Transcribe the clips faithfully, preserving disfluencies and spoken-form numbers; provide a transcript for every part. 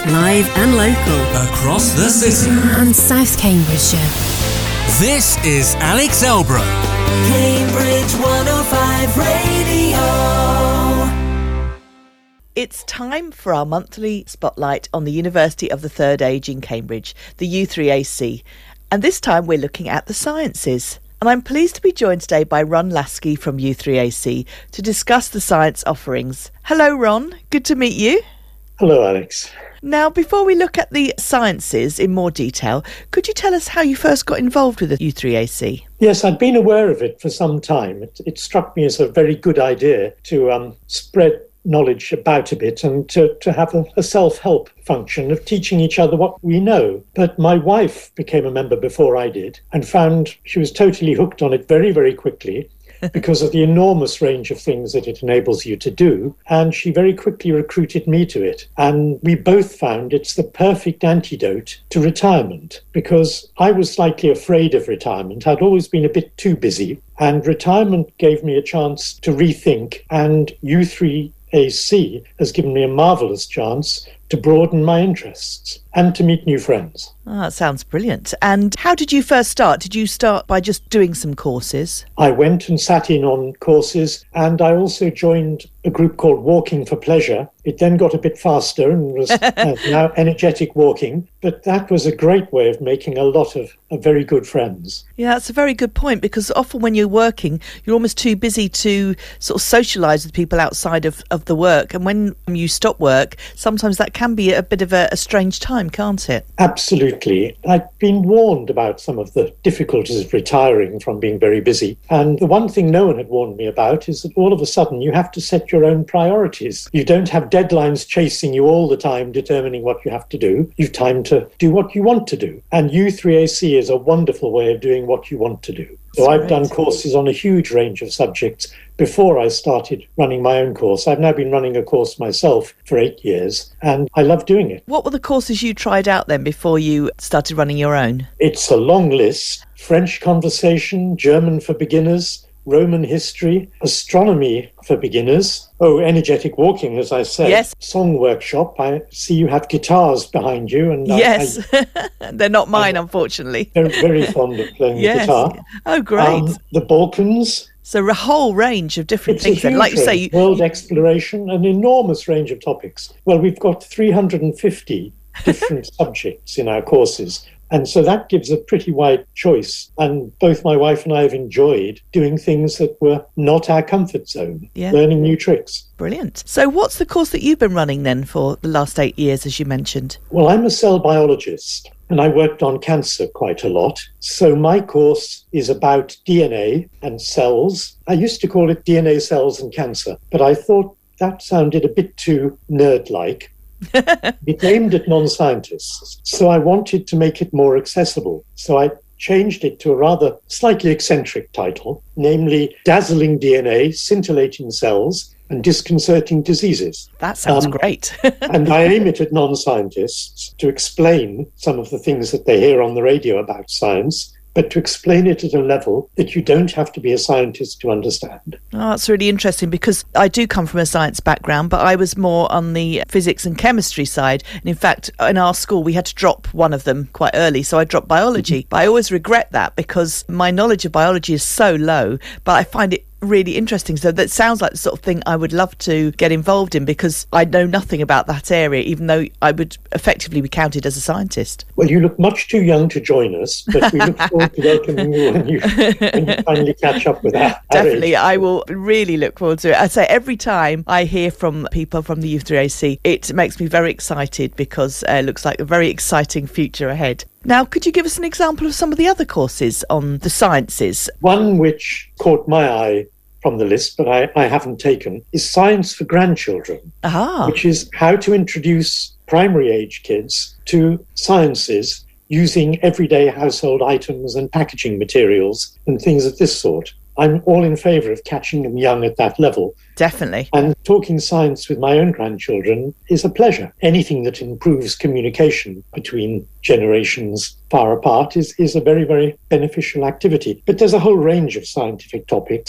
live and local. Across the city. And South Cambridgeshire. This is Alex Elbrow. Cambridge one oh five Radio. It's time for our monthly spotlight on the University of the Third Age in Cambridge, the U three A C. And this time we're looking at the sciences. And I'm pleased to be joined today by Ron Lasky from U three A C to discuss the science offerings. Hello, Ron. Good to meet you. Hello, Alex. Now, before we look at the sciences in more detail, could you tell us how you first got involved with the U three A C? Yes, I'd been aware of it for some time. It, it struck me as a very good idea to um, spread knowledge about a bit and to, to have a, a self-help function of teaching each other what we know. But my wife became a member before I did and found she was totally hooked on it very, very quickly because of the enormous range of things that it enables you to do. And she very quickly recruited me to it. And we both found it's the perfect antidote to retirement, because I was slightly afraid of retirement. I'd always been a bit too busy, and retirement gave me a chance to rethink, and U three A C has given me a marvellous chance to broaden my interests and to meet new friends. Oh, that sounds brilliant. And how did you first start? Did you start by just doing some courses? I went and sat in on courses, and I also joined a group called Walking for Pleasure. It then got a bit faster and was uh, now Energetic Walking, but that was a great way of making a lot of, of very good friends. Yeah, that's a very good point, because often when you're working, you're almost too busy to sort of socialise with people outside of, of the work. And when you stop work, sometimes that can be a bit of a, a strange time, can't it? Absolutely. I'd been warned about some of the difficulties of retiring from being very busy. And the one thing no one had warned me about is that all of a sudden you have to set your own priorities. You don't have deadlines chasing you all the time, determining what you have to do. You've time to do what you want to do. And U three A C is a wonderful way of doing what you want to do. So I've done courses on a huge range of subjects before I started running my own course. I've now been running a course myself for eight years, and I love doing it. What were the courses you tried out then before you started running your own? It's a long list. French conversation, German for beginners, Roman history, astronomy for beginners. Oh, energetic walking, as I said. Yes. Song workshop. I see you have guitars behind you. And yes. I, I, They're not mine, I'm, unfortunately. They're very fond of playing yes. the guitar. Oh, great. Um, the Balkans. So a whole range of different it's things. A huge then. Like you say, you, world exploration, an enormous range of topics. Well, we've got three hundred fifty different subjects in our courses. And so that gives a pretty wide choice. And both my wife and I have enjoyed doing things that were not our comfort zone, yeah. learning new tricks. Brilliant. So what's the course that you've been running then for the last eight years, as you mentioned? Well, I'm a cell biologist, and I worked on cancer quite a lot. So my course is about D N A and cells. I used to call it D N A, cells and cancer, but I thought that sounded a bit too nerd-like. It's aimed at non-scientists, so I wanted to make it more accessible. So I changed it to a rather slightly eccentric title, namely Dazzling D N A, Scintillating Cells, and Disconcerting Diseases. That sounds um, great. And I aim it at non-scientists to explain some of the things that they hear on the radio about science, but to explain it at a level that you don't have to be a scientist to understand. Oh, that's really interesting, because I do come from a science background, but I was more on the physics and chemistry side. And in fact, in our school, we had to drop one of them quite early, so I dropped biology. Mm-hmm. But I always regret that, because my knowledge of biology is so low, but I find it really interesting. So that sounds like the sort of thing I would love to get involved in, because I know nothing about that area, even though I would effectively be counted as a scientist. Well, you look much too young to join us, but we look forward to welcoming you when you, when you finally catch up with our Definitely, our I will really look forward to it. I say every time I hear from people from the U three A C, it makes me very excited, because uh, it looks like a very exciting future ahead. Now, could you give us an example of some of the other courses on the sciences? One which caught my eye from the list, but I, I haven't taken, is Science for Grandchildren, Aha. which is how to introduce primary age kids to sciences using everyday household items and packaging materials and things of this sort. I'm all in favour of catching them young at that level. Definitely. And talking science with my own grandchildren is a pleasure. Anything that improves communication between generations far apart is, is a very, very beneficial activity. But there's a whole range of scientific topics.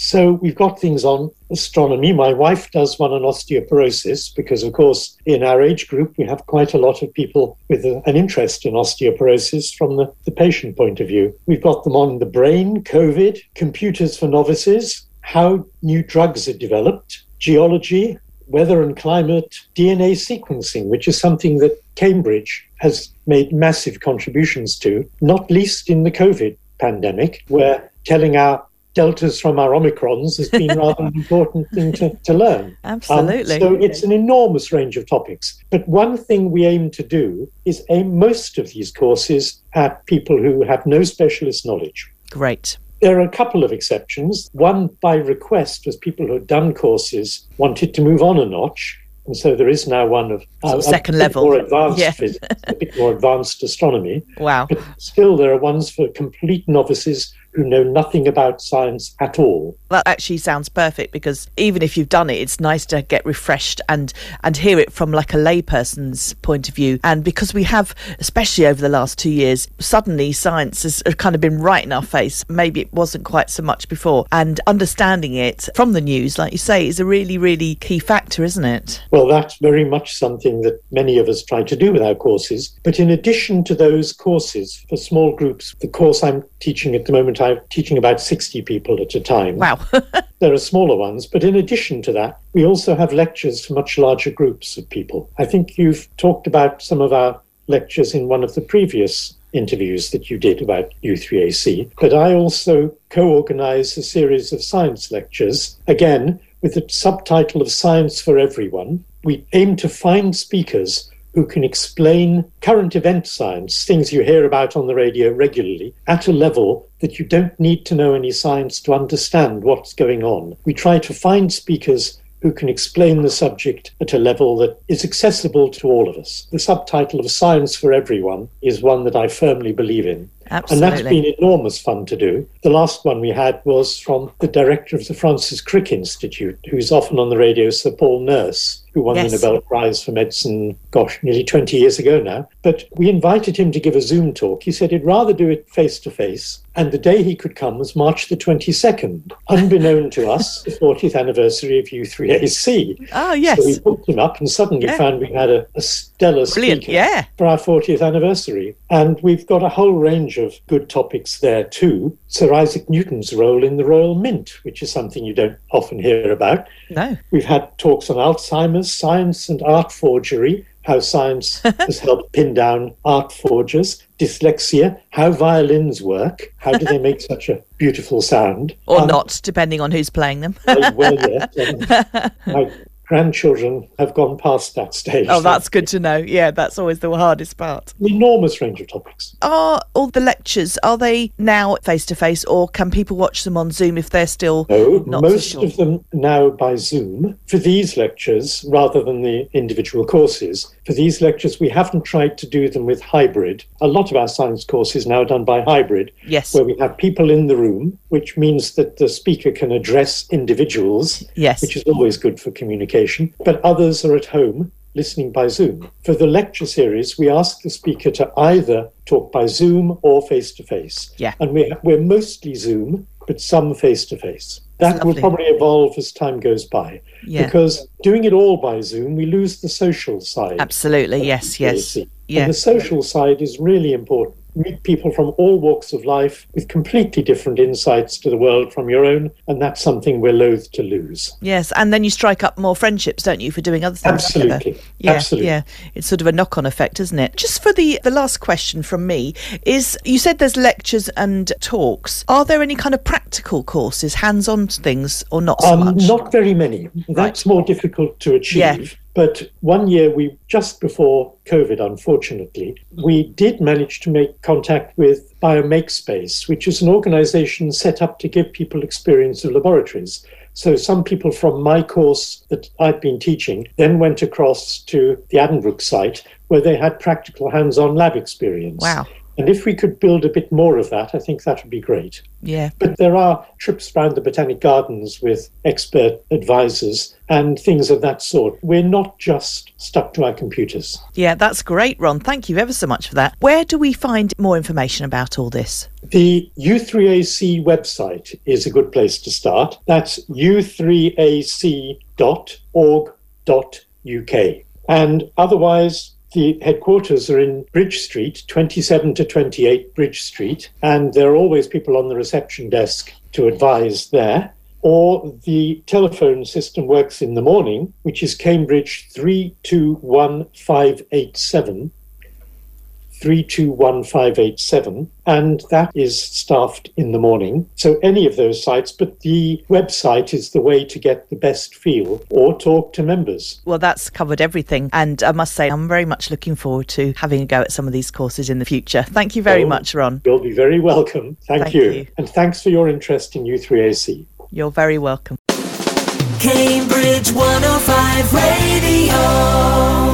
So we've got things on astronomy. My wife does one on osteoporosis because, of course, in our age group, we have quite a lot of people with a, an interest in osteoporosis from the, the patient point of view. We've got them on the brain, COVID, computers for novices, how new drugs are developed, geology, weather and climate, D N A sequencing, which is something that Cambridge has made massive contributions to, not least in the COVID pandemic, where telling our deltas from our Omicrons has been rather an important thing to, to learn. Absolutely. Um, so it's an enormous range of topics. But one thing we aim to do is aim most of these courses at people who have no specialist knowledge. Great. There are a couple of exceptions. One by request was people who had done courses wanted to move on a notch. And so there is now one of uh, so second a level, bit more advanced yeah. physics, a bit more advanced astronomy. Wow. But still, there are ones for complete novices who know nothing about science at all. That actually sounds perfect, because even if you've done it, it's nice to get refreshed and and hear it from like a layperson's point of view. And because we have, especially over the last two years, suddenly science has kind of been right in our face. Maybe it wasn't quite so much before. And understanding it from the news, like you say, is a really, really key factor, isn't it? Well, that's very much something that many of us try to do with our courses. But in addition to those courses for small groups, the course I'm teaching at the moment, I'm teaching about sixty people at a time. Wow. There are smaller ones, but in addition to that, we also have lectures for much larger groups of people. I think you've talked about some of our lectures in one of the previous interviews that you did about U three A C, but I also co-organise a series of science lectures, again, with the subtitle of Science for Everyone. We aim to find speakers who can explain current event science, things you hear about on the radio regularly, at a level that you don't need to know any science to understand what's going on. We try to find speakers who can explain the subject at a level that is accessible to all of us. The subtitle of Science for Everyone is one that I firmly believe in. Absolutely. And that's been enormous fun to do. The last one we had was from the director of the Francis Crick Institute, who's often on the radio, Sir Paul Nurse, who won Yes. the Nobel Prize for Medicine, gosh, nearly twenty years ago now. But we invited him to give a Zoom talk. He said he'd rather do it face-to-face. And the day he could come was March the twenty-second, unbeknown to us, the fortieth anniversary of U three A C. Oh, yes. So we booked him up and suddenly Yeah. found we had a, a stellar Brilliant, speaker yeah. for our fortieth anniversary. And we've got a whole range of good topics there too. Sir Isaac Newton's role in the Royal Mint, which is something you don't often hear about. No. We've had talks on Alzheimer's, science and art forgery, how science has helped pin down art forgers, dyslexia, how violins work, how do they make such a beautiful sound. Or Um, not, depending on who's playing them. well, well, yes. Um, my grandchildren have gone past that stage. Oh, that's good to know. Yeah, that's always the hardest part. An enormous range of topics. Are all the lectures, are they now face-to-face, or can people watch them on Zoom if they're still No, not so most sure? of them now by Zoom. For these lectures, rather than the individual courses, for these lectures, we haven't tried to do them with hybrid. A lot of our science courses now are done by hybrid, Yes. where we have people in the room, which means that the speaker can address individuals, Yes. which is always good for communication, but others are at home listening by Zoom. For the lecture series, we ask the speaker to either talk by Zoom or face-to-face. Yeah. And we're, we're mostly Zoom, but some face-to-face. That will lovely. probably evolve as time goes by. Yeah. Because doing it all by Zoom, we lose the social side. Absolutely, yes, yes. And Yeah. the social side is really important. Meet people from all walks of life with completely different insights to the world from your own, and that's something we're loath to lose. Yes, and then you strike up more friendships, don't you, for doing other things together? Absolutely. Yeah, Absolutely. yeah. It's sort of a knock-on effect, isn't it? Just for the, the last question from me is, you said there's lectures and talks. Are there any kind of practical courses, hands-on things, or not so Um, much? not very many. That's more difficult to achieve. Yeah. But one year, we just before COVID, unfortunately, we did manage to make contact with BioMakeSpace, which is an organization set up to give people experience of laboratories. So some people from my course that I've been teaching then went across to the Addenbrooke site, where they had practical hands-on lab experience. Wow. And if we could build a bit more of that, I think that would be great. Yeah. But there are trips around the Botanic Gardens with expert advisors and things of that sort. We're not just stuck to our computers. Yeah, that's great, Ron. Thank you ever so much for that. Where do we find more information about all this? The U three A C website is a good place to start. That's u three a c dot org dot u k. And otherwise, the headquarters are in Bridge Street, twenty-seven to twenty-eight Bridge Street, and there are always people on the reception desk to advise there. Or the telephone system works in the morning, which is Cambridge three two one five eight seven, three two one five eight seven, and that is staffed in the morning. So any of those sites, but the website is the way to get the best feel or talk to members. Well, that's covered everything. And I must say, I'm very much looking forward to having a go at some of these courses in the future. Thank you very oh, much, Ron. You'll be very welcome. Thank, Thank you. you. And thanks for your interest in U three A C. You're very welcome. Cambridge one oh five Radio.